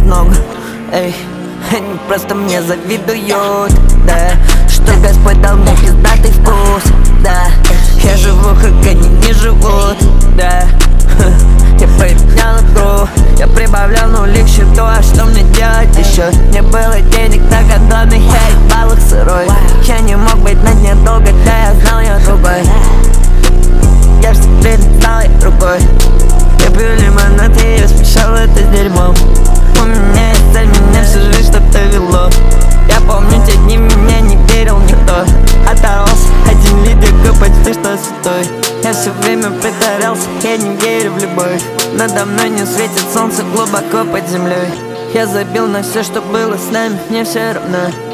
много. Эй, они просто мне завидуют, да. Что Господь дал мне пиздатый вкус, да. Я живу, как они не живут, да. Я поменял игру, я прибавлял нули к счету. А что мне делать еще? Не было денег на гондоны, я ебал их сырой. Я не мог быть на дне долго, да я знал я другой. Я ж теперь стал я другой. Я пью лимонад и я смешал это с дерьмом. У меня есть цель, меня всю жизнь что-то вело. Я помню те дни, мне не верил никто. Оторвался один лидер, почти что святой. Я все время притворялся, я не верю в любовь. Надо мной не светит солнце глубоко под землей. Я забил на все, что было с нами, мне все равно.